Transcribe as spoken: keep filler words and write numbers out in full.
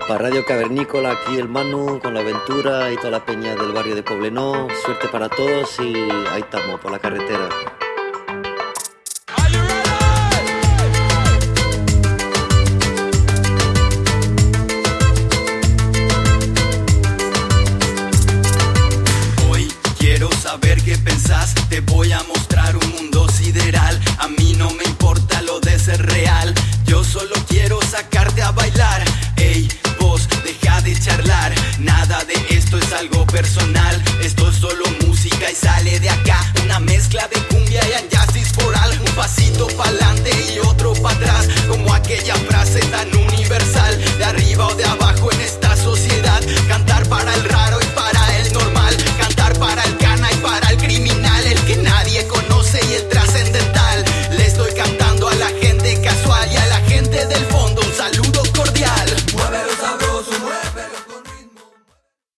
Para Radio Cavernícola, aquí el Manu con la aventura y toda la peña del barrio de Poblenou. Suerte para todos y ahí estamos, por la carretera. Hoy quiero saber qué pensás, te voy a mostrar un mundo sideral. A mí no me importa lo de ser real, yo solo quiero sacarte a bailar. Ey, vos, deja de charlar, nada de esto es algo personal. Esto es solo música y sale de acá.